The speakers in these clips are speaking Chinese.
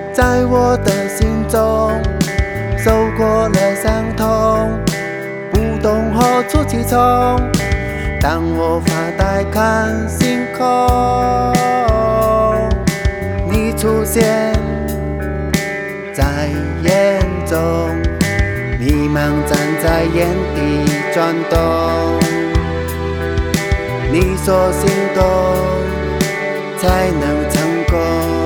在我的心中受过了伤痛，不懂何处起从。当我发呆看星空，你出现在眼中，迷茫站在原地转动，你说行动才能成功。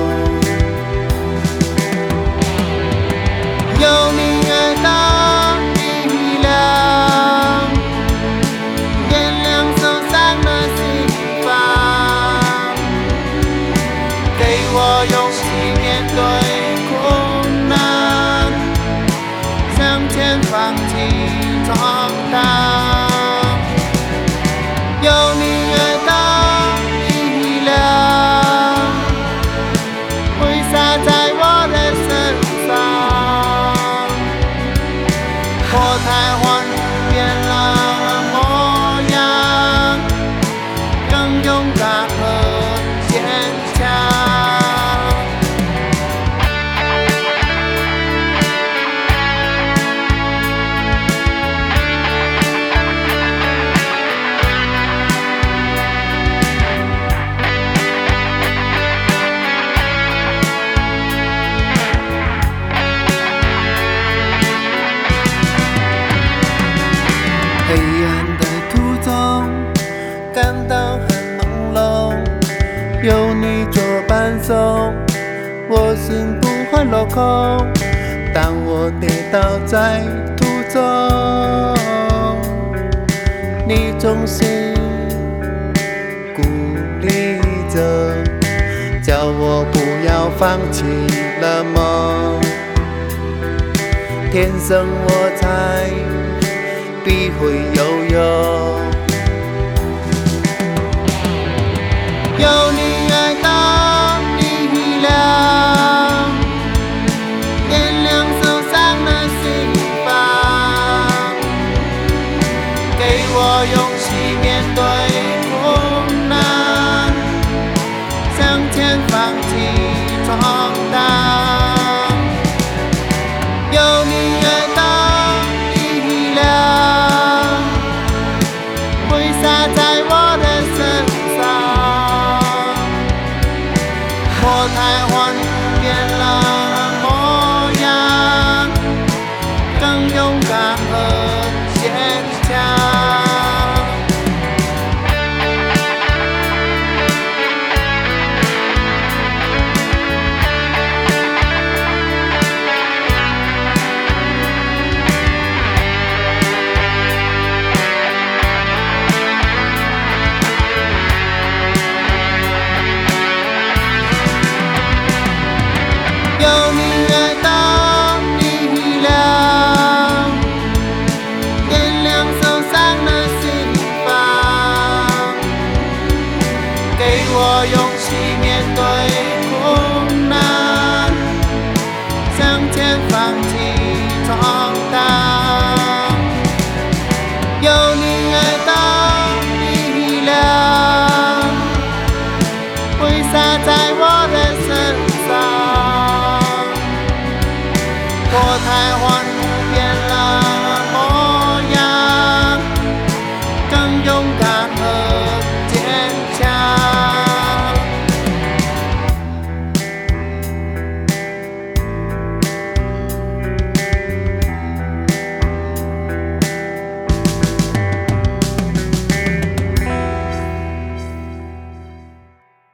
有你爱的力量，点亮受伤的心房，给我勇气面对困难，向前放弃闯荡。有你爱的力量，挥洒在我的身上，脱胎换变了模样，更勇敢和坚强。黑暗的途中感到很朦胧，有你做伴奏，我心不会落空。当我跌倒在途中，你总是鼓励着，叫我不要放弃了梦。天生我材必会游泳。有你爱的力量，点亮受伤的心房，给我勇气面对困难，向前放弃闯荡。有你爱的力量，挥洒在我的身上，脱胎换变了模样，更勇敢和坚强。有你